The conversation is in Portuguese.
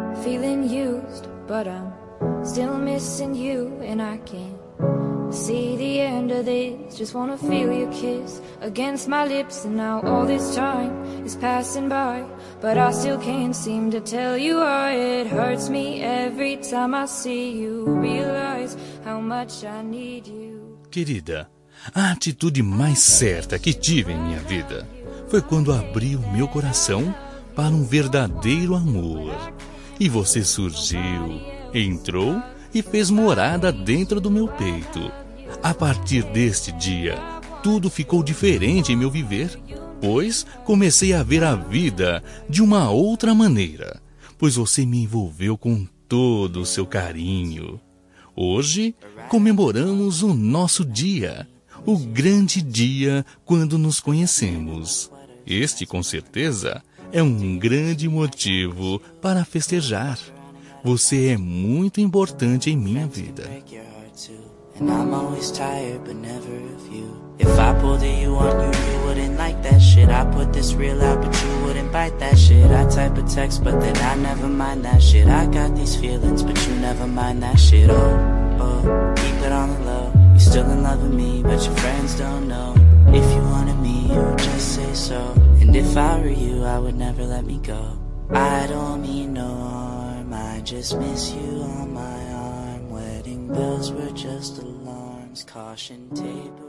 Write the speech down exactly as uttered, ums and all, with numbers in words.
feeling used, but I'm still missing you, and I can't see the end of this. Just wanna feel your kiss against my lips, and now all this time is passing by, but I still can't seem to tell you why. It hurts me every time I see you, realize how much I need you. Querida, a atitude mais certa que tive em minha vida foi quando abri o meu coração para um verdadeiro amor. E você surgiu, entrou e fez morada dentro do meu peito. A partir deste dia, tudo ficou diferente em meu viver, pois comecei a ver a vida de uma outra maneira, pois você me envolveu com todo o seu carinho. Hoje, comemoramos o nosso dia, o grande dia quando nos conhecemos. Este, com certeza, é um grande motivo para festejar. Você é muito importante em minha vida. And I'm always tired, but never of you. If I pulled a you on you, you wouldn't like that shit. I put this real out, but you wouldn't bite that shit. I type a text, but then I never mind that shit. I got these feelings, but you never mind that shit. Oh, oh, keep it on the low. You still in love with me, but your friends don't know. If you wanted me, you would just say so. And if I were you, I would never let me go. I don't mean no harm, I just miss you on my arm. Wedding bells were just alarms, caution tape.